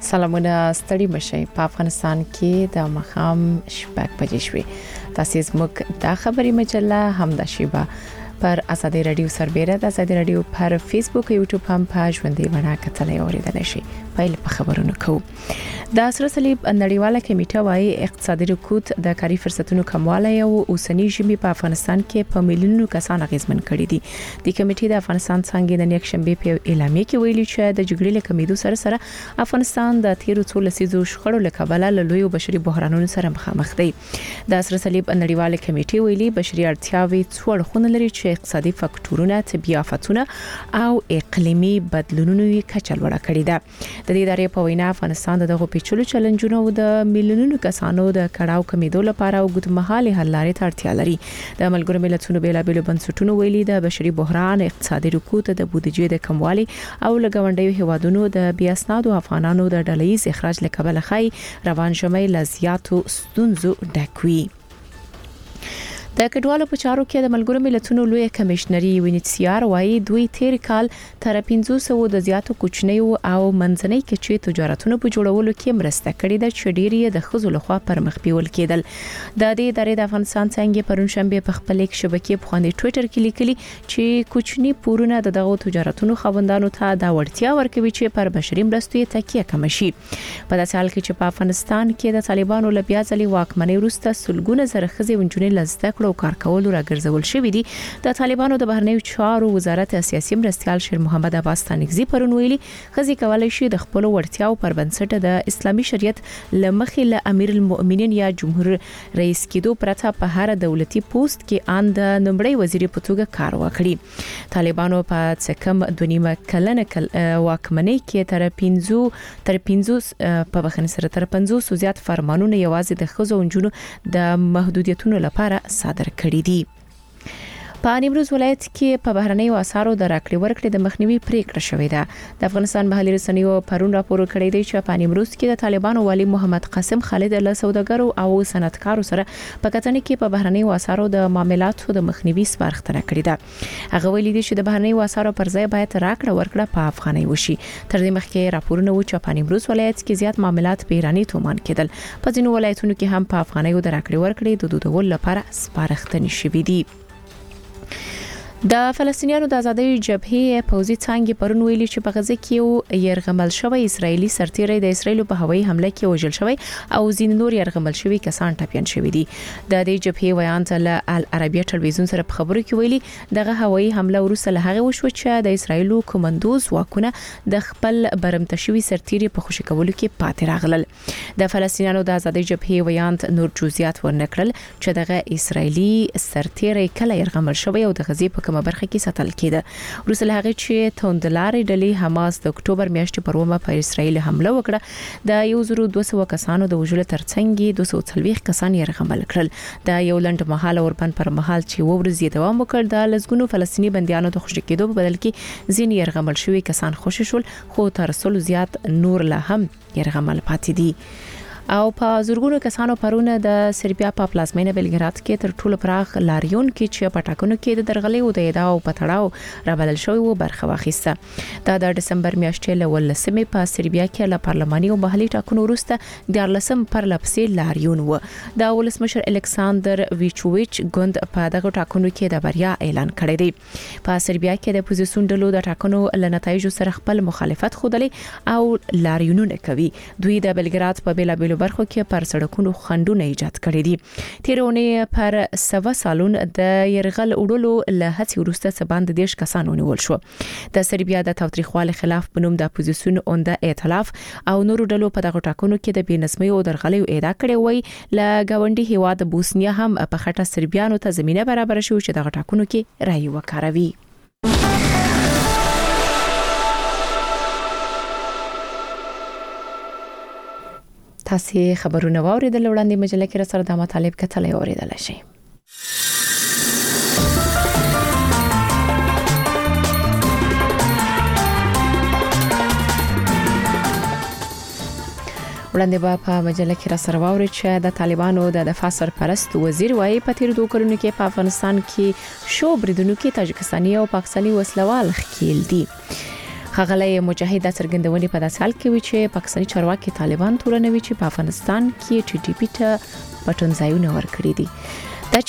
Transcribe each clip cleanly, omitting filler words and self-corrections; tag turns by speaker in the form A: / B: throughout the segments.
A: سلامونه ستړي مشي په افغانستان کې د مخام شپږ بجې شوې. تاسو زموږ د خبري مجله هم د شیبه پر ازادي رادیو سربېره د ازادي رادیو پر فیسبوک او یوټیوب هم په ژوندۍ بڼه کتلای اوریدل شي. پیل په خبرونو کوو. د سره صلیب نړیواله کمیټه وايي اقتصادي رکود د کاري فرصتونو کموالی او اوسنی ژمي په افغانستان کې په میلیونونو کسان اغیزمن کړي دي. د کمیټې د افغانستان څنګه د نیکشنبه په اعلامیه کې ویلي چې د جګړې له کمیدو سره افغانستان د تیرو څو لسیزو شخړو له کبله له لوی بشري بحرانونو سره مخامخ دی. د سره صلیب نړیواله کمیټه ویلي بشري اړتیاوې څو اړخونه لري چې اقتصادي فاکټورونه، طبي آفتونه او اقلیمي بدلونونو یې کچه لوړه کړې ده. د دې ادارې په وینا افغانستان دغه پیچلو چیلنجونو او د میلیونونو کسانو د کړهو کمیدو لپاره وګړمحالي حل لارې ته اړتیا لري. د ملګرو ملتونو بیلابېلو بنسټونو ویلي د بشري بحران، اقتصادي رکود، د بودیجې د کموالي او لګونډیو هیوادونو د بیا اسنادو افغانانو د ډلهیز اخراج لکبل خای روان ژمي لزیاتو ستونزو ډکوي. د کډوالو په چارو کې د ملګرو ملتونو لوی کمشنري UNHCR وايي دوی تیر کال تر 500 د زیاتو کوچنیو او منځنۍ کچې تجارتونو په جوړولو کې مرسته کړې ده چې ډېری د خزو لخوا پر مخ بیول کېدل. د دې ادارې د افغانستان څنګه پرون شنبه په خپل یک شبکې په باندې ټوئیټر کې لیکلي چې کوچنی پورونه دغه تجارتونو خوندانو ته دا وړتیا ورکوي چې پر بشري مرستو تکیه کم شي. په داسې حال کې چې په افغانستان کې د طالبانو له بیا ځلې واکمنۍ وروسته سلګونه زره ښځې ونجونې لزده کړو کار کولو راګرځول شوې دي. د طالبانو د بهرنیو چارو وزارت سیاسي مرستيال شیر محمد عباس تانګزي پرون ویلي خزي کولای شي د خپل وړتیاو پر بنسټ د اسلامي شریعت لمخې له امیر المؤمنین یا جمهور رئیس کېدو پرته په هر دولتي پوسټ کې ان د نمبرې وزیر په توګه کار وکړي. طالبانو په څکم دونیمه کلنه واکمنۍ کې تر 50 په بخښنې سره تر 50 زیات فرمانونه یوازې د خزو ونجونو د محدودیتونو لپاره صادر کړی دي. په نیمروز ولایت کې په بهرنیو اسعارو د راکړې ورکړې د مخنیوي پریکړه شوې ده. د افغانستان محلي رسنیو پرون راپور کړی دی چې په نیمروز کې د طالبانو والی محمد قاسم خالد له سوداګرو او صنعتکارو سره په کتنې کې په بهرنیو اسعارو د معاملاتو د مخنیوي سپارښتنه کړې ده. هغه ویلي دی چې د بهرنیو اسعارو پر ځای باید راکړه ورکړه په افغاني وشي. تر دې مخکې راپورونه و چې په نیمروز ولایت کې زیات معاملات په ایرانی تومان کېدل. په ځینو ولایتونو کې هم په افغانیو د راکړې ورکړې د دودول لپاره سپارښتنې شوې دي. د فلسطینیانو د آزادۍ جبهې پوځي څنګه پرون ویلي چې په غزه کې یو يرغمل شوی اسرایلی سرتیری د اسرایل په هوایي حمله کې وژل شوی او ځین نور يرغمل شوی کسان ټپيان شوی دي. د دې جبهې ویان ته العربیه ټلویزیون سره په خبرو کې ویلي دغه هوایي حمله وروسته له هغه وشو چې د اسرایل کمانډوز واکونه د خپل برمته شوی سرتیری په خوشی کولو کې پاتې راغلل. د فلسطینیانو د آزادۍ جبهې ویان نور جزئیات ورنکړل چې دغه اسرایلی سرتیری کله يرغمل شوی او د غزې په کومه برخه کې ساتل کېده. وروسته له هغه چې توندلارې ډلې حماس د اکتوبر میاشتې پر ومه په اسرایل حمله وکړه د 1200 کسانو د وژلو ترڅنګ 240 کسان يرغمل کړل. د یو لنډ مهاله اوربند پر مهال چې ورځې دوام وکړ د لزګونو فلسطینی بنديانو د خوشی کېدو په بدل کې ځین يرغمل شوی کسان خوشی شول خو تر څلو زیات نور له هم يرغمل پاتې دي. او په زورګونو کسانو پرونه د سربیا په پلازمینه بلګراد کې تر ټولو پراخ لاریون کې چې پټاکنو کې د درغلې او د ادعاو په تړاو رابلل شوی و برخه واخیسته. د دسمبر میاشتې له ولسمې په سربیا کې له پارلماني او محلي ټاکنو وروسته د لسم پر لپسې لاریون و. د ولسمشر الکساندر ویچوویچ ګوند په دغه ټاکنو کې د بریا اعلان کړی دی. په سربیا کې د اپوزیسیون ډلو د ټاکنو له نتایجو سره خپل مخالفت خوده او لاریونونه کوي. دوی د بلګراد په بیلابېلو برخو کې پر سړکونو خندونه ایجاد کړي دي. تیرونه پر سوا سالون د يرغل وړلو له هڅې وروسته سباند دیش کسانو نیول شو. د سربیا د تاوتریخوالي خلاف بنوم د اپوزیسیون اونده ائتلاف او نورو ډلو په دغه ټاکنو کې د بېنظمۍ او درغلۍ ادعا کړې وای. ل گاونډي هیواد بوسنیا هم په خټه سربیانو ته زمينه برابر شو چې دغه ټاکنو کې رائے وکاروي. تاسو خبرونه واوریدل وړاندې مجله کې سره د مطالب کتلې اوریدل شي. وړاندې په مجله کې سره واوري چې د طالبانو د دفاع سرپرست وزیر وايي په تیر 2 کلونو کې په افغانستان کې شو بریدونکو کې تاجکستاني او پاکستاني وسلوال ښکیل دي. خغلی مجاهد د څرګندونې په داسې حال کې وی چې پاکستاني چارواکي طالبان تورنوي چې په افغانستان کې ټي ټي پی ته پټن ځایونه ورکړي دي دا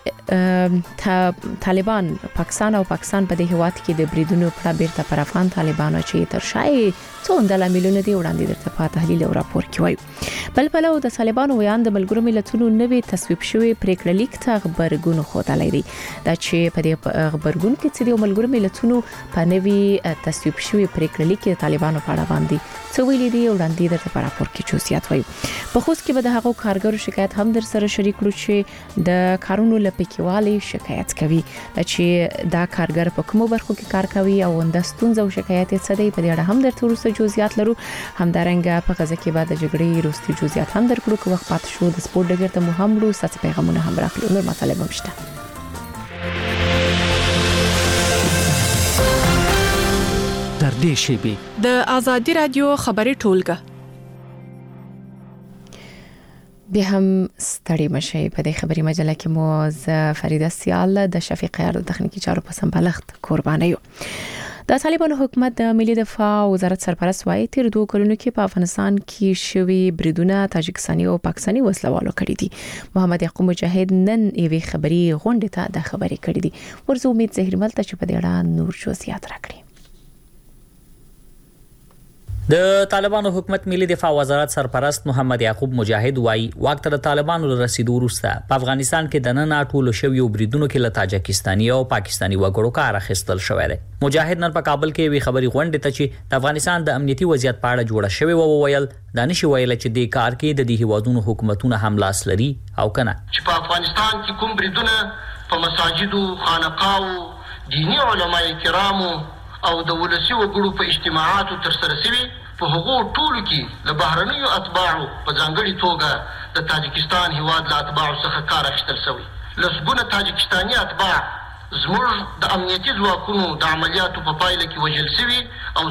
A: چې طالبان پاکستان او پاکستان په دې هواد کې د بریدونو په بیرته پر افغان طالبانو چې تر شای څوند لاملونه دي وړاندې درته په تحلیل او راپور کې وایي بل بل د طالبانو ویان د ملګرو ملتونو نوې تصویب شوی پریکړه لیک ته خبرګون خوده لري دا چې په دې خبرګون کې چې د ملګرو ملتونو په نوې تصویب شوی پریکړه لیک د طالبانو په اړه باندې څه ویلي دي وړاندې درته په راپور کې جزئیات وایي په خوست کې به د هغو کارګرو شکایت هم در سره شریک کړو چې د کارونو لپکیوالي شکایت کوي چې دا کارګر په کومو برخو کې کار کوي او اندستونز او شکایت یې څه دی په دې اړه هم درته ورسره جزئیات لرو همدارنګه په غزه کې بعد د جګړې وروستي جزئیات هم درکړو که وخت پات شو د سپورت ډګر ته مو هم لرو ساتي پیغامونه هم راخلو نور مطالب هم شته
B: در دې شیبي
C: د آزادي رادیو خبري ټولګه
A: به هم ستړي مشي په دې خبري مجله کې مو ز فریده سیال د شفیق یار د تخنیکی چارو په سمبالښت قرباني یو د طالبانو حکومت د ملي دفاع وزارت سرپرست وايي تیر 2 کلونو کې په افغانستان کې شوی بریدونه تاجکستاني او پاکستاني وسلوالو کړی دي محمد یعقوب مجاهد نن یوې خبري غونډه ته د خبري کړی دي ورزه امید زهرمل ته چې په دې اړه نور جزئیات راکړي
D: د طالبانو حکومت ملي دفاع وزارت سرپرست محمد یعقوب مجاهد وايي وخت د طالبانو رسیدو وروسته په افغانستان کې د نن ټولو شویو بریدونو کې له تاجکستاني او پاکستاني وګړو کار اخیستل شوی دی مجاهد نن په کابل کې وی خبري غونډه ته چې د افغانستان د امنیتي وضعیت په اړه جوړه شوی و ویل دانش ویل چې د کار کې د دې هوادونو حکومتونه هم لاس لري او کنه
E: چې په افغانستان کې کوم بریدونه په مساجدو خانقاو دینی علماء کرامو او د ولسی وګړو په اجتماعاتو تر سره شوی په هغو ټولو کې د بهرنیو اتباعو په ځانګړي توګه د تاجکستان هیواد له اتباعو څخه کار اخیستل شوی لسګونه تاجکستاني اتباع زموږ د امنیتي ځواکونو د عملیاتو په پایله کې وژل شوي او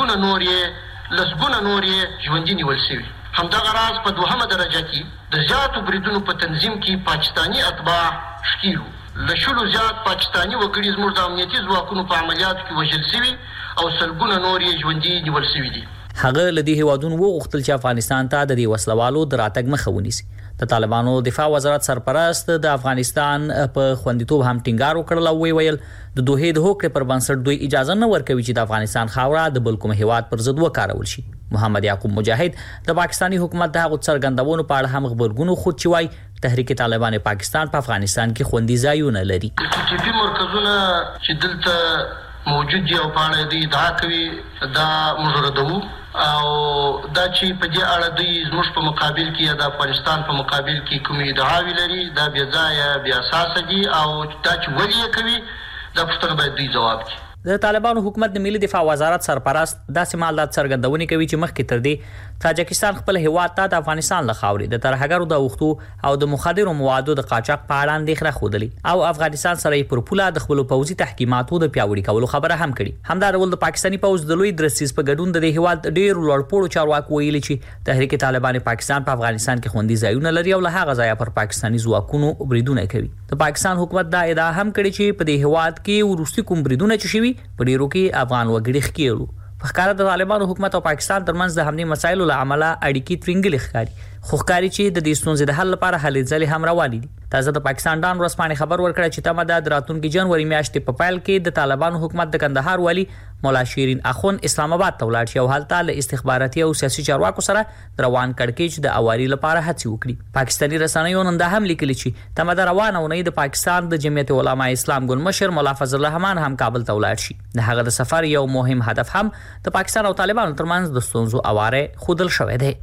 E: لسګونه نور یې ژوندي نیول شوي همدغه راز په دوهمه درجه کې د زیاتو بریدونو په تنظیم کې پاکستاني اتباع ښکیلو لشلو زیات پاکستاني وګړي زموږ د امنیتي ځواکونو په عملیاتو کې وژل شوي او سلګونه نور یې ژوندي نیول شوي دي
D: هغه لدی هوادون وغوښتل چې افغانستان ته د دې وسلوالو د راتګ مخه ونیسي د طالبانو دفاع وزارت سرپرست د افغانستان په خوندیتوب هم ټینګار وکړل او ویل د دوه د هوکړې پر بنسټ دوی اجازه نه ورکوي چې د افغانستان خاوره د بل کوم هیواد پر ضد وکارول شي محمد یعقوب مجاهد د پاکستاني حکومت د هغو څرګندونو په اړه هم خبرګون خود چوي تحریک طالبان پاکستان په افغانستان کې خوندي ځایونه لري
E: ټي پی مرکزونه چې دلته موجود دي او په اړه د ادعا کوي دا مجردو او دا چې په دې اړه دوی زموږ په مقابل کې د افغانستان په مقابل کې کومې ادعاوې لري دا بیا ځای بیا اساس دي او دا چې ولې کوي دا پوښتنه باید دوی جواب کړي
D: د طالبانو حکومت د ملي دفاع وزارت سرپرست داسې مالدات څرګندونې کوي چې مخکې تر دې تاجکستان خپل هیواد ته د افغانستان له خاورې د ترهګرو د اوښتو او د مخدرو موادو د قاچاق په اړه اندېښنه ښودلې او افغانستان سره یې پر پوله د خپلو پوځي تحکیماتو د پیاوړي کولو خبره هم کړې همدارول د پاکستاني پوځ د لوی درستیز په ګډون د هیواد ډېر لوړپوړو چارواکو ویلي چې تحریک طالبان پاکستان په افغانستان کې خوندي ځایونه لري او له هغه ځایه پر پاکستاني ځواکونو بریدونه کوي د پاکستان حکومت دا ادعا هم کړې چې په دې هیواد کې ورستي کوم بریدونه چې شوي په ډیرو کې افغان وګړي ښکیلو په ښکاره د طالبانو حکومت او پاکستان ترمنځ د همدې مسایلو له امله اړیکې ترنګلې ښکاري خو ښکاري چې د دې ستونزې د حل لپاره هلې ځلې هم روانې دي تازه د پاکستان ډان ورځپاڼې خبر ورکړی چې تمه ده د راتلونکي جنوري میاشتې په پیل کې د طالبانو حکومت د کندهار والي مولا شیرین اخون اسلام آباد ته ولاړ شي او هلته له استخباراتي او سیاسي چارواکو سره د روان کړکېچ د اواري لپاره هڅې وکړي پاکستاني رسنیو نن دا هم لیکلي چې تمه ده روانه اونۍ د پاکستان د جمعیت علماء اسلام ګوند مشر مولا فضل الرحمن هم کابل ته ولاړ شي د هغه د سفر یو مهم هدف هم د پاکستان او طالبانو ترمنځ د ستونزو اواره خودل شوی دی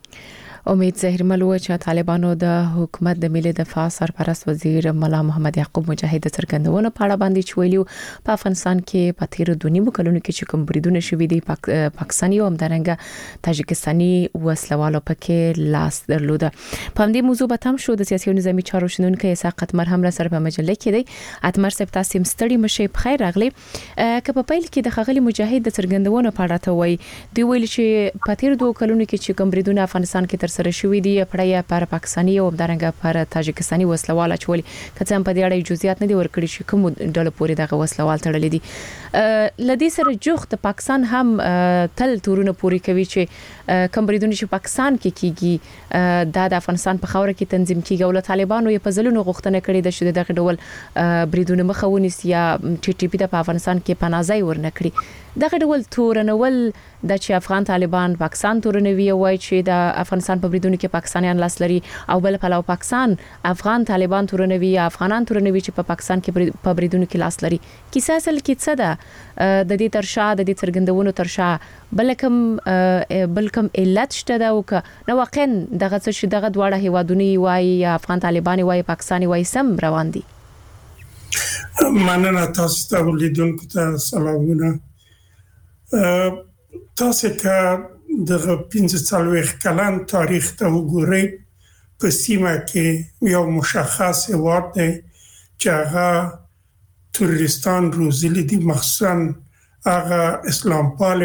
A: امید زهرمل و چې طالبانو د حکومت د ملي دفاع سرپرست وزیر مولا محمد یعقوب مجاهد څرګندونه په اړه باندې چویلیو په افغانستان کې په تیر 2 کلونو کې چې کوم بریدونه شوي دي پاکستاني او همدارنګه تاجکستاني وسلوالو پکې لاس درلوده په همدې موضوع به تم شو د سیاسي او نظامی چارو شنونکو اسحاق اتمر هم را سره په مجله کې دی اتمر صاحب تاسو مستړي مشي په خیر راغلی که په پیل کې د خغلی مجاهد د څرګندونه په اړه ته وای دی ویل چې په تیر 2 کلونو کې چې کوم بریدونه افغانستان کې تر سره شوې دي پړیا پر پاکستاني او همدارنګه پر تاجکستاني وسلوال اچولي کڅم په دې اړه جزئیات نه دي ورکړي چې کوم ډول پورې دغه وسلوال تړلې دي لدې سره جوخت پاکستان هم تل تورونه پوری کوي چې کوم بریدونه چې پاکستان کې کیږي د افغانستان په خاور کې تنظیم کیږي او طالبانو یې په ځلونو غوښتنه کړې ده چې دغه ډول بریدونه مخاوني یا ټي ټي پی د افغانستان کې پناځای ورنکړي دغه ډول تورنول د چې افغان طالبان پاکستان تورنوي وای چې د افغانستان په بریدونو کې پاکستانیان لاس لري او بل پلاو پاکستان افغان طالبان تورنوي یا افغانان تورنوي چې په پاکستان کې په بریدونو کې لاس لري کیسه اصل کې څه ده د دې ترشا د دې څرګندونو ترشا بلکم علت شته دا او نو واقعا دغه څه چې دغه دواړه هیوادونی وای یا افغان طالبان وای پاکستاني وای سم روان دي
F: مننه تاسو ته ولیدونکو ته سلامونه تاسو که د 15 کلن تاریخ ته وګورئ په سیمه کې یو مشخص هیواد دی چې هغه تروریستان روزلي دي مخصوصا هغه اسلام پال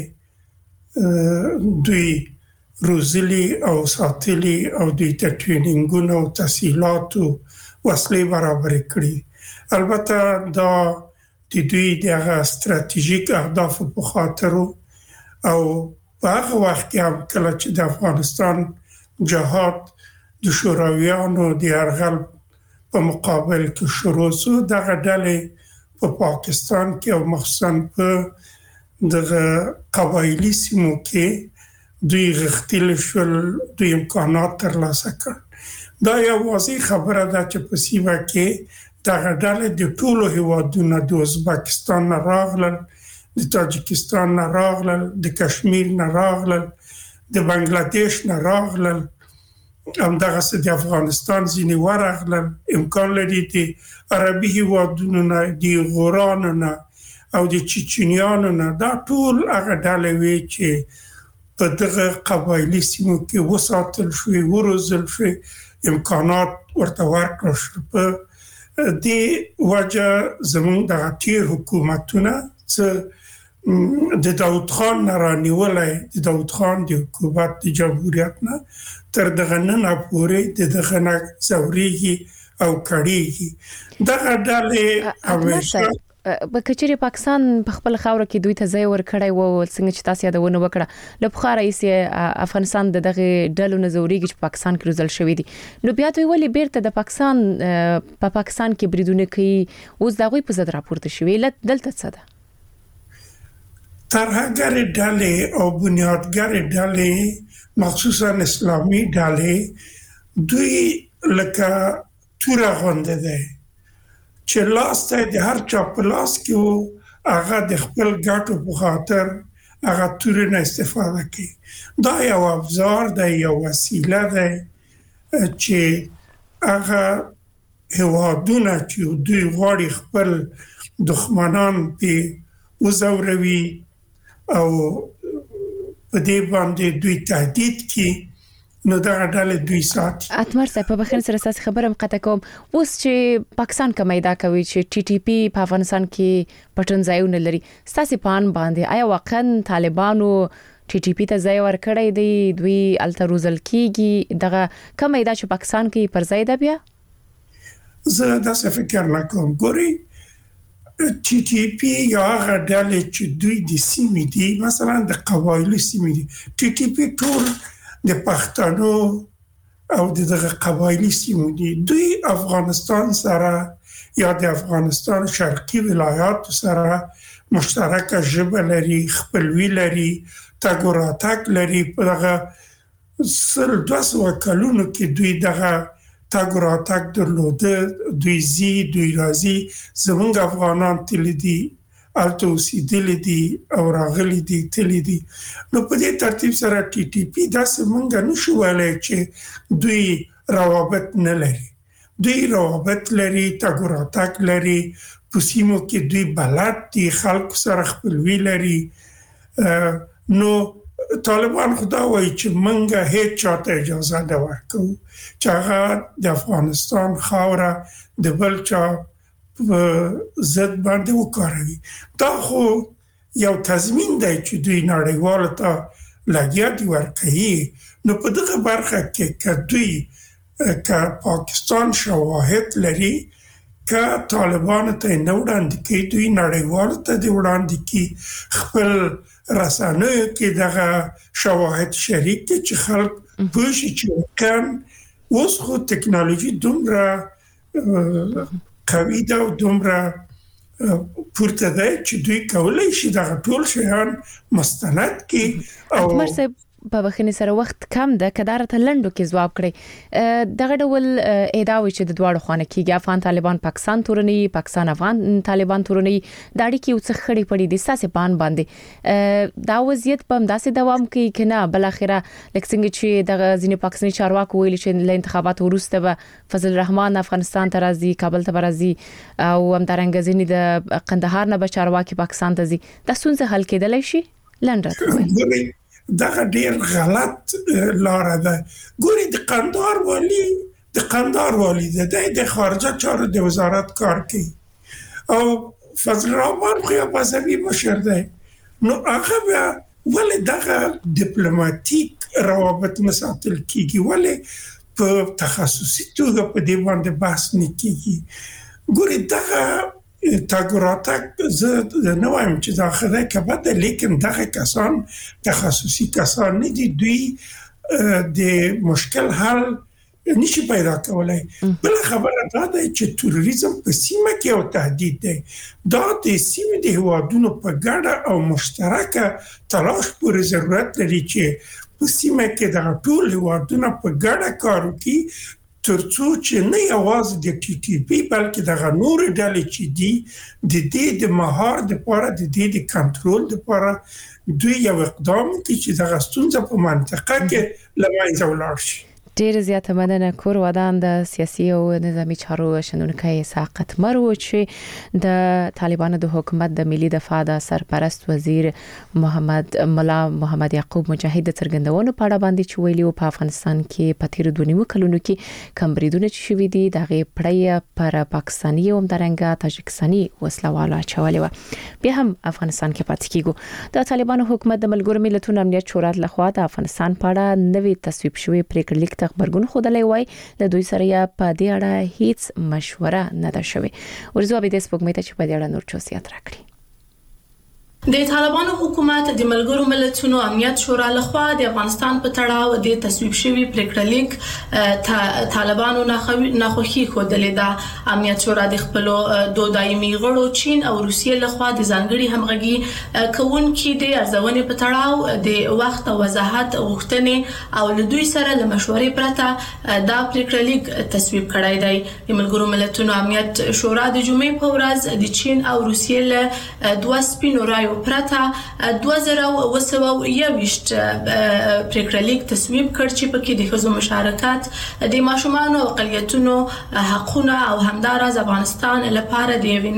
F: ډلې دوی روزلي او ساتلي او دوی ته ټرینینګونه او تسهیلات او وسلې برابر کړي البته دا د دوی د استراتیژیک اهداف په خاطر او په هغه وخت کې هم کله چې د افغانستان جهاد د شورویانو د یرغل په مقابل کې شروع شو دغه ډلې په پاکستان کې او مخصوصا په د قبایلی سیمو کې دوی غښتل شول دوی امکانات ترلاسه کړ دا یو واضح خبره ده چې په سیمه کې دغه ډلې د ټولو هیوادونو د ازبکستان نه راغلل د تاجکستان نه راغلل د کشمیر نه راغلل د بنگلاديش نه راغلل همدغه څه د افغانستان ځینې ورغلل امکان لري د عربي هیوادونو نه د غورانو نه او د چچنیانو نه دا ټول هغه ډلې وي چې په دغه قبایلی سیمو کې وساتل شوي وروزل شوي امکانات ورته ورکړل شول په دی وجه زمون د غټیر حکومتونه چې د داود خان رانیولای د داود خان د حکومت د جمهوریت نه تر دغه نه پورې دغه نه زوريږي او کړيږي دغه ډلې همیشه
A: بکچری پاکستان په خپل خاور کې دوی ته ځای ورکړی وو څنګه چې تاسو یادونه وکړه له بخار رئیس افغانستان دغه ډلو نزوريږي چې پاکستان کې روزل شوې دي نو بیا دوی ولې بیرته د پاکستان په پاکستان کې بریدونه کوي اوس دغه په زړه راپورته شوې دلته څه ده
F: ترهګر ډلې او بنیادګر ډلې مخصوصا اسلامي ډلې دوی لکه تور غونډه ده چې لاسته د هر چا په لاس کې هغه د خپل ګټو په خاطر هغه تور نه استفاده کوي دا یو ابزار دی یو وسیله ده چې هغه هیوادونه چې دوی غواړي خپل دښمنان په وزوروي او په دې باندې دوی تهدید کوي نو دا ډلې دوی ساتي
A: اتمر صاحب په بخښنه سره اساس خبرم قطع کوم اوس چې پاکستان کمیدا کوي چې ټي ټي پی په افغانستان کې پټن ځایونه لري ستاسو پان باندې آیا واقعا طالبانو ټي ټي پی ته ځای ورکړی دی دوی التروزل کیږي دغه کمیدا چې پاکستان کې پر ځای ده بیا
F: زه دا څه فکر نه کوم ګوري ټي ټي پی یا هغه ډلې چې دوی د سیمې دي مثلا د قبایلی سیمې دي ټي ټي پی ټول د پښتنو او دغه قبایلی سیمو دي دوی افغانستان سره یا د افغانستان شرقي ولایات سره مشترکه ژبه لري خپلوي لري تګوراتک لري په دغه 200 کلونو کې دوی دغه تګوراتک درلوده دوی دوی راځي زمونږ افغانان تل دي الته اوسېدلي دي او راغلي دي تللی دي نو په دې ترتیب سره ټي ټي پی داسې مونږ نشو ویلای چې دوی روابط نه لري دوی روابط لري تګوراتک لري په سیمو کې دوی بلد دي خلکو سره خپلوي لري نو طالبان خدا وایي چې مونږ هیڅ چاته اجازه نه ورکوو چې هغه د افغانستان خاوره د بل چا زد باندې وکاروي دا خو یو تضمین دی چې دوی نړیوال ته لګیا دي ورکوي نو په دغه برخه کې کدوې که پاکستان شواهد لري که طالبان ته نه وړاندې کوي دوی نړیوالو ته د وړاندې کوي خپل رسنیو کې دغه شواهد شریک دي چې خلک پوه شي چې کان اوس خو ټکنالوژي دومره قوي ده او دومره پورته ده چې دوی کولای شي دغه ټول شیان مستند کړي او
A: په بخښنې سره وخت کم ده کدار ته لندو کې جواب کړي دغه ډول ادعاوي چې د دواړو خانه کېږي افغان طالبان پاکستان تورني پاکستان افغان طالبان تورني د اړیکې یو څه خړې پړې دي ساسې بان باندې دا وضعیت په همداسې دوام کوي کنه بل اخره لکه څنګه چې د ځینې پاکستاني چارواکو ویل چې له انتخاباتو وروسته به فضل الرحمن افغانستان ته راځي کابل ته راځي او همدارنګه ځینې د قندهار نه به چارواکي پاکستان ته ځي د ستونزې حل کېدلای شي لنډه
F: دغه ډیر غلط لار ده ګوري د قندهار والی د خارجه چارو د وزارت کار کوي او فضل الرحمن خو یو مذهبي مشر دی نو هغه ولې دغه ډیپلوماټیک روابط مساتل کیږي ولې په تخصصي توګه په دې باندې بحث نه کیږي ګوري دغه تاګوراتک زه نه وایم چې دا خدای کبه لیکن دغه کسان تخصصي کسان نه دي دوی د مشکل حل نشي پیدا کولای بل خبره دا ده چې تروریزم په سیمه کې یو تهدید دی دا د سیمې د هوادونو په ګډه او مشترکه تلاش پورې ضرورت لري چې په سیمه کې د ټول هوادونو په ګډه کار وکړي ترڅو چې نه یوازې د ټي ټي پی بلکې د نور ډلې چې دي د دې د مهار د لپاره د دې د کنټرول لپاره دوی یو اقدام کوي چې د غستونځ په منطقه کې لمنځه ولاړ شي
A: ډیر زیاته مننه کور ودان د سیاسي او نظامی چارو شنونکي ساقط مرو چې د طالبانو د حکومت د ملي دفاع د سرپرست وزیر مولا محمد یعقوب مجاهد څرګندونو په اړه باندې چې ویلي په افغانستان کې په تیر 2 کلونو کې کم بریدونه چې شوي دي دغه پړی پر پاکستاني او همدارنګه تاجکستاني وسلوالو اچولې و بیا هم افغانستان کې پاتې کیږي د طالبانو حکومت د ملګرو ملتونو امنیت شورا لخوا د افغانستان په اړه نوې تصویب شوی پریکړه لیک خبرګون خودلې وای له دوی سره یا په دې اړه هیڅ مشوره نه ده شوې ورزو به د سپوږمۍ ته چې په دې اړه نور چوسیات راکړي
G: د طالبانو حکومت د ملګرو ملتونو امنیت شورا لخوا د افغانستان په تړاو د تصویب شوی پریکړه لیک طالبانو ناخوښي خوده د امنیت شورا د خپل دوه دایمي غړو چین او روسیې لخوا د ځانګړي همغږي کوونکي د ارزونې په تړاو د وخت او وضاحت غوښتنې او له دوی سره له مشورې پرته دا پریکړه لیک تصویب کړای دی د ملګرو ملتونو امنیت شورا د جمعې په ورځ د چین او روسیې له دوه سپینو رایو پرته 2021 پریکړه لیک تصویب کړ چې پکې د ښځو مشارکت د ماشومانو او اقلیتونو حقوقونه او همدارز افغانستان لپاره د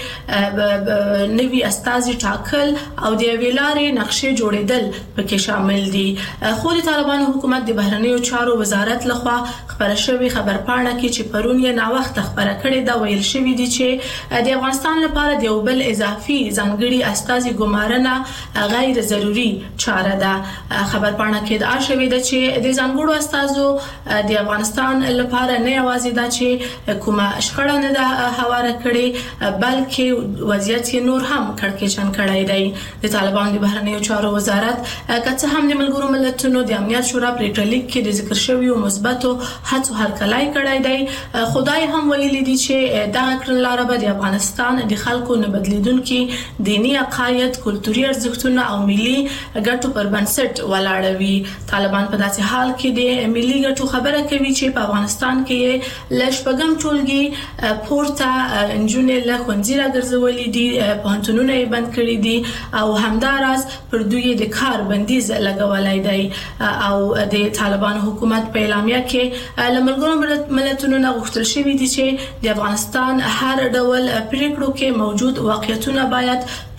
G: نوي استازي ټاکل او د ویلارې نقشې جوړېدل پکې شامل دي خو د طالبانو حکومت د بهرنیو چارو وزارت لخوا خبره شوی خبرپاڼه کې چې پرون یې نا وخت خبره کړې دا ویل شوی دی چې د افغانستان لپاره د یو بل اضافي ځانګړي استازي ګمارنه غیر ضروري چاره ده خبرپاڼه کې دا شوی دی چې د ځانګړو استازو د افغانستان لپاره نه یوازې دا چې کومه شخړه نه ده هواره کړې بلکې وضعیت نور هم کړکېچن کړی دی د طالبانو د بهرنیو چارو وزارت کڅ هم د ملګرو ملتونو د امنیت شورا پریکړه لیک کې د ذکر شوی او مثبتو هڅو هرکلای کړی دی خدای هم ویلي دی چې دا کړنلاره به د افغانستان د خلکو نه بدلیدونکو دینی عقاید کلتوري ارزښتونه او ملي ګټو پر بنسټ ولاړوي طالبان په داسې حال کې د ملي ګټو خبره کوي چې په افغانستان کې لشپګم ټولګي پورته انجونې له خنځيره ګرځولې دي پانتونونه یې بند کړی دي او همدارس پر دوی د کار بندیز لګولای دی او د طالبان حکومت په اعلامیه کې لملګرو ملتونو نه غوښتل شوی دي چې د افغانستان هر ډول پریکړو کې موجود واقعیتونه باید په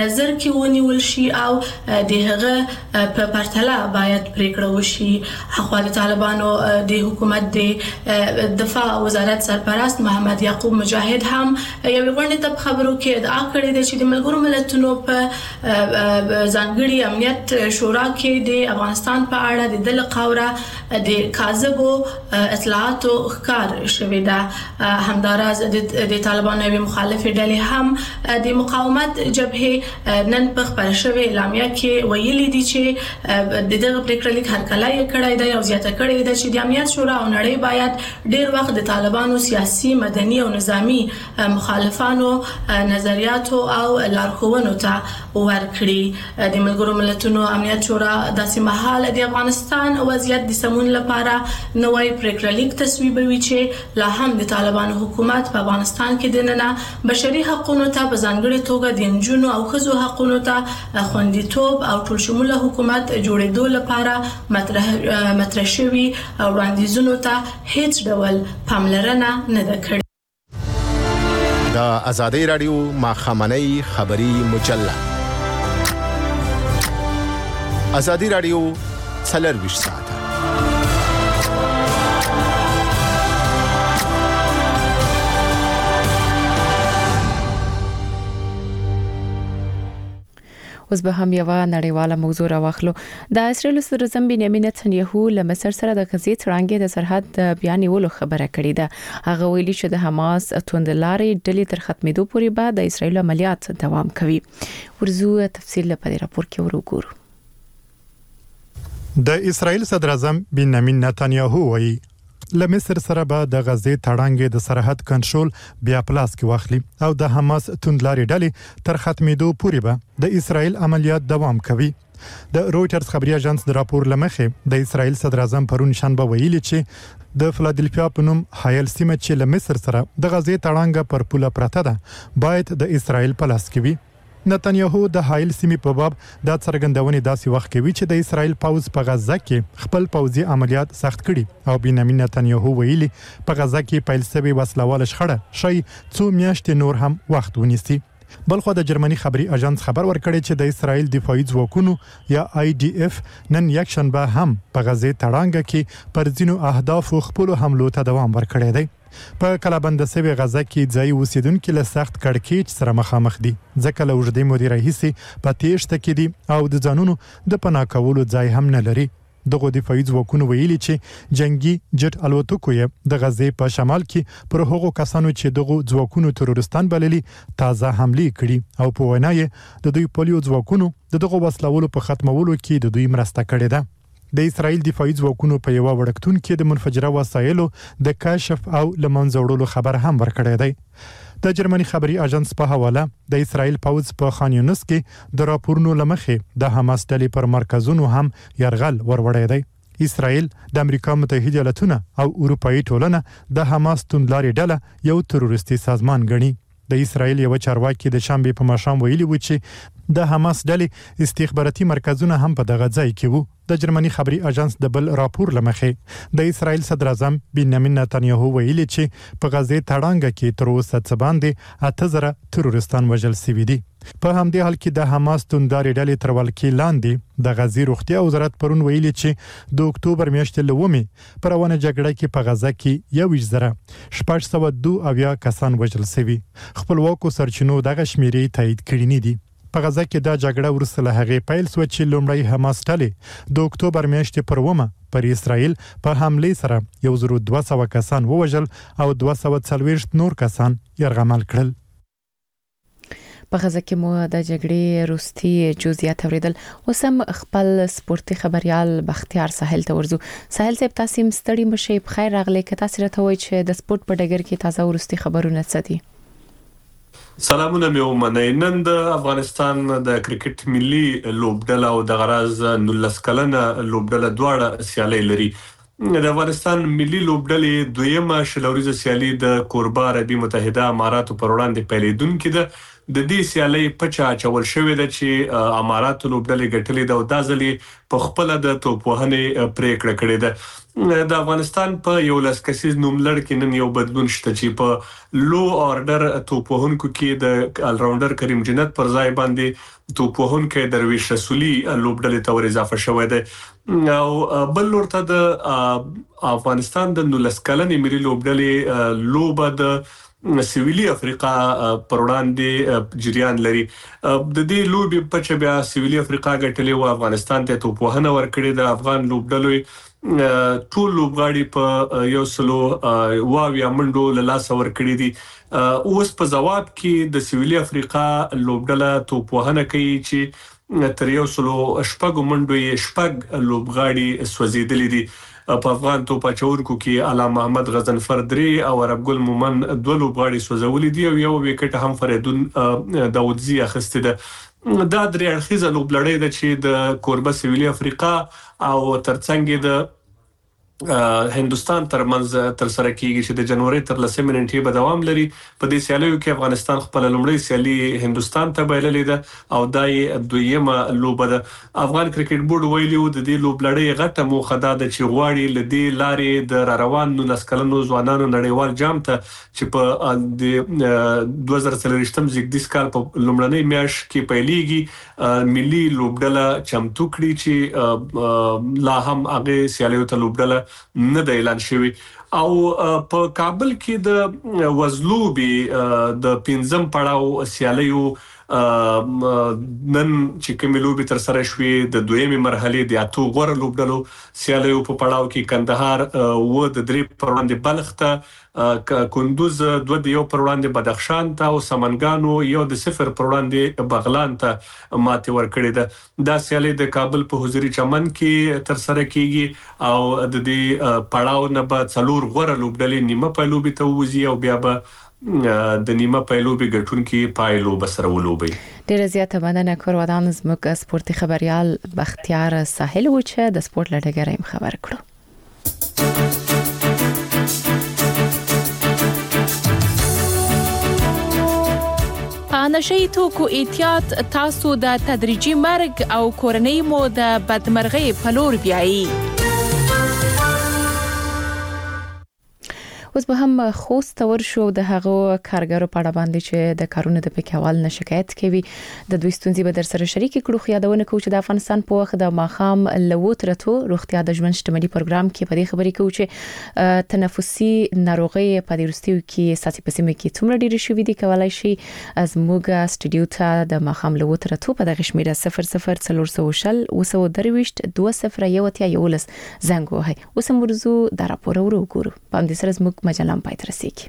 G: نظر کې ونیول شي او د هغه په پرتله باید پریکړه وشي. حکومت طالبانو د حکومت د دفاع وزارت سرپرست محمد یعقوب مجاهد هم یو غونډه ته خبرو کې ادعا کړې ده چې د ملګرو ملتونو په ځانګړي امنیت شورا کې د افغانستان په اړه د دل قوره د کاذبو اطلاعاتو ښکار شوې ده. همداراز د طالبانو یو مخالف ډلې هم د مقاومت جبهه نن په خبر شوې اعلامیه کې ویلي دي چې د دغه پریکړه لیک هرکله یې کړی دی او زیاته کړې ده چې د امنیت شورا او نړۍ باید ډیر وخت د طالبانو سیاسي، مدني او نظامی مخالفانو نظریاتو او لارښوونو ته ورکړي. د ملګرو ملتونو امنیت شورا داسې مهال د افغانستان وضعیت د سمون لپاره نوې پریکړه لیک تصویبوي چې لا هم د طالبانو حکومت په افغانستان کې د نن بشري حقوقو ته په ځانګړي توګه د انجونو او ښځو حقوقو ته خوندیتوب او ټول شموله حکومت جوړېدو لپاره مطرح شوي وړاندیزونو ته هیڅ ډول پاملرنه نه ده کړې.
H: د آزادۍ رادیو ماخامنۍ خبري مجله آزادۍ رادیو 24 ساعته.
A: اوس به هم یو نړیواله موضوع راوخلو. د اسرائیل صدر اعظم بنیامین نتنیاهو له مصر سره د غزې تړانګې د سرحد بیان نیولو خبره کړې ده. هغه ویلي چې د حماس توندلارې ډلې تر ختمېدو پورې به د اسرائیل عملیات دوام کوي. ورزو تفصیل په دې راپور کې ورګورو.
I: د اسرائیل صدر اعظم بنیامین نتنیاهو وایي له مصر سره به د غزې تړانګې د سرحد کنټرول بیا پلاس کې واخلي او د حماس توندلارې ډلې تر ختمېدو پورې به د اسرائیل عملیات دوام کوي. د رويټرز خبري اژانس د راپور لمخې د اسرائیل صدر اعظم پرون شنبه ویلي چې د فلادلفیا په نوم هایل سیمه چې له مصر سره د غزې تړانګه پر پوله پرته ده باید د اسرائیل پلاس کې وي. نتنیاهو د هایل سیمې په باب د څرګندونې داسې وخت کوي چې د اسرائیل پوځ په غزه کې خپل پوځي عملیات سخت کړي او بنیامین نتنیاهو ویلي په غزه کې پیل شوی وسلواله شخړه شي څو میاشتې نور هم وخت ونیسي. بلخو د جرمني خبري اژانس خبر ورکړی چې د اسرائیل دفاعي ځواکونو یا IDF نن یکشنبه هم په غزې تړانګه کې پر ځینو اهدافو خپل حملو ته دوام ورکړی دی. په کلابند سوي غزه کې ځای اوسیدونکو له سخت کړکېچ سره مخامخ دي ځکه له وجدي مدیر هیڅ په تیښته کې دي او د ځانونو د پناه کولو ځای هم نه لري. دغه دفاعي ځواکونو ویلي چې جنگي جټ الوتکو یې د غزې په شمال کې پر هغو کسانو چې دغه ځواکونو تروریستان بللي تازه حمله کړي او په وینا یې د دوی پولیو ځواکونو دغه وسلوالو په ختمولو کې د دوی مرسته کړې ده. د اسرائیل دفاعي ځواکونو په یو وړکتون کې د منفجره وسایلو د کشف او لمنځوړلو خبر هم ورکړی دی. د جرمني خبري اژانس په حواله د اسرائیل پوځ په خان یونس کې د راپورونو لمخې د حماس ډلې پر مرکزونو هم يرغل وروړی دی. اسرائیل د امریکا متحده ایالاتونه او اروپאי ټولنه د حماس توندلارې ډله یو تروریستي سازمان ګڼي. د اسرائیل یو چارواکي د شنبه په ماښام ویلي و چې د حماس ډلې استخباراتي مرکزونه هم په دغه ځای کې وو. د جرمني خبري اژانس د بل راپور لمخې د اسرائیل صدر اعظم بنیامین نتنیاهو ویلي چې په غزې تړانګه کې تر اوسه څه باندې 8000 تروریستان وژل شوي دي. په همدې حال کې د حماس تونداري ډلې تر ولکې لاندې د غزې روغتیا وزارت پرون ویلي چې د اکتوبر میاشتې لومې پر روانه جګړه کې په غزه کې 1,602 کسان وژل شوي. خپلواکو سرچینو دغه شمیرې تایید کړې نه دي. په غزه کې دا جګړه ورسره له هغې پیل شو چې لومړی حماس ډلې د اکتوبر میاشتې پر ومه پر اسرائیل په حمله سره 1200 کسان ووژل او 240 نور کسان یرغمل کړل.
A: په غزه کې مو د جګړې روستي جزئیات اوریدل. اوس هم خپل سپورتي خبريال بختیار ساحل ته ورزو. ساحل صاحب تاسو مستړي مشه په خیر راغلی که تاسو راته وایي چې د سپورت په ډګر کې تازه ورستي خبرونه څه دي؟
J: سلامونه مې ومنئ. نن د افغانستان د کرکټ ملي لوبډله او د غراز 19 کلنه لوبډله دواړه سیالي لري. د افغانستان ملي لوبډلې دویمه شلوریزه سیالي د کوربه عربي متحده اماراتو پر وړاندې پیلېدونکې ده. د دې سیالي پچا چول شوې ده چې اماراتو لوبډلې ګټلې ده او د ځلې په خپل د توپوهنې پریکړه کړې ده. د افغانستان په یو لسکسیز نوملړ کې نن یو بدلون شته چې په لو آرډر توپوهونکو کې د الراوندر کریم جنت پر ځای باندې توپوهونکو درویش رسولي لوبډلې ته ور اضافه شوې ده. او بل ورته د افغانستان د 19 کلنې ملي لوبډلې لوبه د سویلي افریقا پر وړاندې جریان لري. د دې لوبې په چې بیا سویلي افریقا ګټلې او افغانستان ته توپوهنه ورکړې د افغان لوبډلې ټول لوبغاړي په یو سلو واویا منډو له لاس ورکړي دي. اوس په ځواب کې د سویلي افریقا لوبډله توپوهنه کوي چې تر یو سلو شپږ منډو یې شپږ لوبغاړي سوځیدلي دي. په افغان توپ اچونکو کې علامه محمد غزنفر درې او عرب ګل مومن دوه لوبغاړي سوځولي دي او یو وکټ هم فریدون داودزی اخیسته ده. دا درې اړخیزه لوبلړۍ ده چې د کوربه سویلي افریقا او ترڅنګ د هندستان ترمنځ تر سره کیږي چې د جنوري تر 10 منټې به دوام لري. په دې سیالیو کې افغانستان خپل لومړی سیالي هندستان ته بایللې ده او دای دویمه لوبه ده. افغان کرکټ بورډ ویلي و د دې لوبلړۍ غټه موخه ده چې غواړي لدې لارې د روان 19 کلنو ځوانانو نړیوال جام ته چې په 2023م زیږدیز کال په لومړنۍ میاشت کې پیلېږي ملي لوبډله چمتو کړي چې لا هم هغه سیالیو ته لوبډله نه د اعلان شوی. او په کابل کې د وزلوبي د 5م پړاو سیالیو نن چې کومې لوبې تر سره شوې د دویمې مرحلې د اتو غوړ لوبډلو سیالیو په پړاو کې کندهار و د 3 پر وړاندې بلخ ته، کندوز 2 د 1 پر وړاندې بدخشان ته او سمنګانو 1 د 0 پر وړاندې بغلان ته ماتې ورکړې ده. دا سیالي د کابل په حضوري چمن کې تر سره کیږي او د دې پړاو نه به 4 غوړ لوبډلې نیمه پایلوبي ته وځي او بیا به د نیمه پایلوبي ګټونکي پایلو بسره ولوبي.
A: ډیره زیاته مننه کور ودان زموږ سپورتي خبريال بختیار ساحل و چې د سپورت لټګریم خبر کړو.
C: نشي توکو احتیاط تاسو د تدریجي مرګ او کورنۍ مو د بدمرغۍ په لور بیایي. اوس به هم خوست ورشو د هغه کارګرو په اړه باندې چې د کارونو د پکېوال نه شکایت کوي د دوی ستونزې به در سره شریک کړو. خو یادونه کوم چې د افغانستان په وخت د ماخام لوت راتو روغتیا د ژوند شتمنۍ پروګرام کې په دې خبرې کوي چې تنفسي ناروغي په دې وروستیو کې ساتي پسمه کې څومره ډېر شوې دي. کولای شي از موږ سټډیو ته د ماخام لوت راتو په دغه شمیره 00400 وسودرويشت 2011 زنګ وهي. اوس مرزو د راپور وګورو په دې سره زموږ مجلم پاتې رسیږي.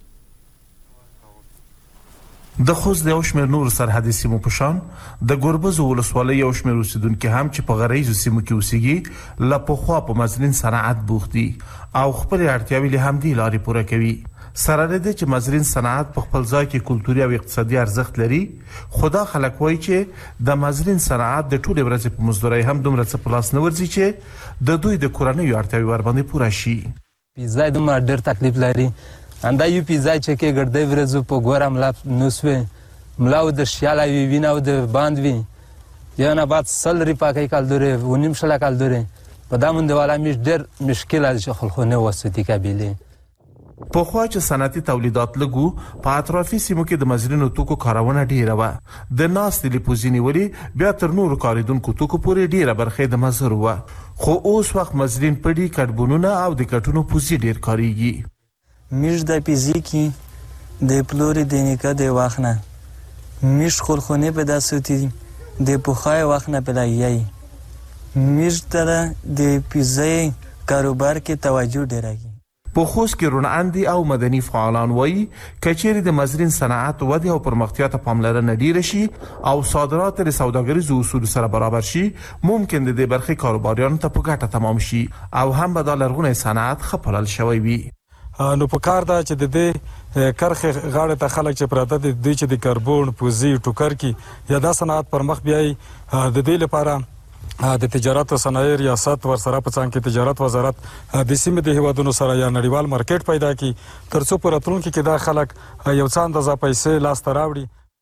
K: د خوست د اوشمیر نور سرحدي سیمو په شان د ګوربز ولسوالۍ اوشمیر اوسیدونکو هم چې په غریزو سیمو کې اوسېږي لا په خوا په مزرین صنعت بوختي او خپل اړتیاوې له هم دی لارې پوره کوي. سره دې چې مزرین صنعت په خپل ځای کې کلتوري او اقتصادي ارزښت لري. خدا خلک وایي چې د مزرین صنعت د ټولې ورځې په مزدوري هم دومره څه پلاس نه ورځي چې د دوی د کورنۍ اړتیاوې ور باندې پوره شي.
L: پیزا دومره ډېر تکلیف لري. انده یو پیزا چې کې ګرځي ورځو په ګورم لا نوسوي ملاو د شیاله وی ویناو د باند وی یا نه بعد سلری پاکي کال دوره ونیم شلا کال دوره په دامن دیواله مش ډېر مشکل از خلخونه وسوتی قبيله.
K: په خوا چې صنعتي تولیدات لګو په اطرافي سیمو کې د مزرینو توکو کارونه ډیره و. د ناس د لپوزینی ولی بیا تر نورو کاریدونکو توکو پورې ډیره برخه د مزر و. خو اوس وخت مزرین پړي کډبونونه او د کټونو پوزي ډیر کاریږي.
M: میش د فزیکی د پلوري د نیکه د واخنه میش خلخونه په داسوتی د پوخای واخنه پلایي میش تر د پیزای کاروبار کې توجه ډیرایي.
K: په خوست کې روناندي او مدني فعالان وایي کچېری د مزرین صنعت ودی او پرمختیا ته پاملرنه ډیره شي او صادرات د سوداګریزو اصول سره برابر شي ممکن د دې برخې کاروباریانو ته په ګټه تمام شي او هم به د لرغونی صنعت خپلل شوی وي.
N: نو په کار دا چې د دې کرخه غاړه ته خلک چې پراته دي چې د کاربون پوزي ټوکر کې یا د صنعت پر مخ بیاي د دې لپاره د تجارت او صنایع ریاست ورسره په څنګ کې تجارت وزارت د سیمې د هیوادونو سره یا نړیوال مارکیټ پیدا کړي ترڅو په راتلونکي کې دا خلک یو څه اندازه پیسې لاس ته راوړي.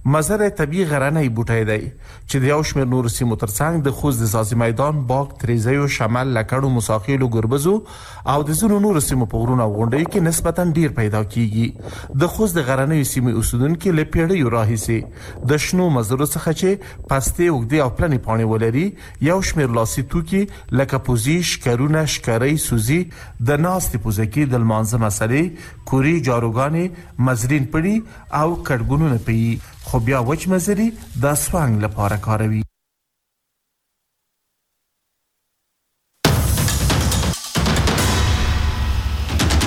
K: مزر طبيعي غرنی بوټی دی چې د یو شمېر نورو سیمو ترڅنګ د خوست د سازي میدان باغ تریزیو شمال لکړو مساقیلو ګربزو او د زونو نورو سیمو په غرونو غونډۍ کې نسبتا ډیر پیدا کیږي د خوست د غرنی سیمو اوسیدونکو له پیړیو راهیسي د شنو مزرو څخه چې پسته وګړي او پلانې پانی ولري یو شمېر لاسي توکي لکه پوزیش کرونه شکرۍ سوزي د ناستې پوزکی د لمانځه مسلې کوري جاروګانې مزرین پړي او کډګونو نه پي خو بیا وچ مزري د سوانګ لپاره کاروي